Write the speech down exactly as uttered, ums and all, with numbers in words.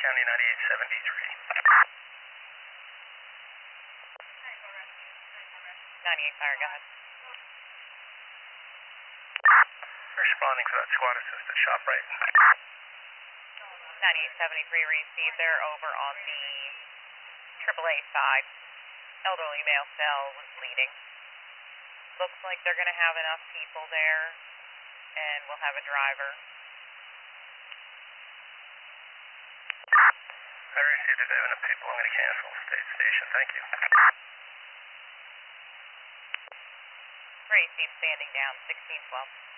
County ninety-eight seventy-three. ninety-eight fire, go ahead. Responding for that squad assist at ShopRite. ninety-eight seventy-three received there over on the triple A side. Elderly male cell was bleeding. Looks like they're going to have enough people there, and we'll have a driver. I received if they have enough people, I'm going to cancel state station. Thank you. Received standing down, sixteen twelve.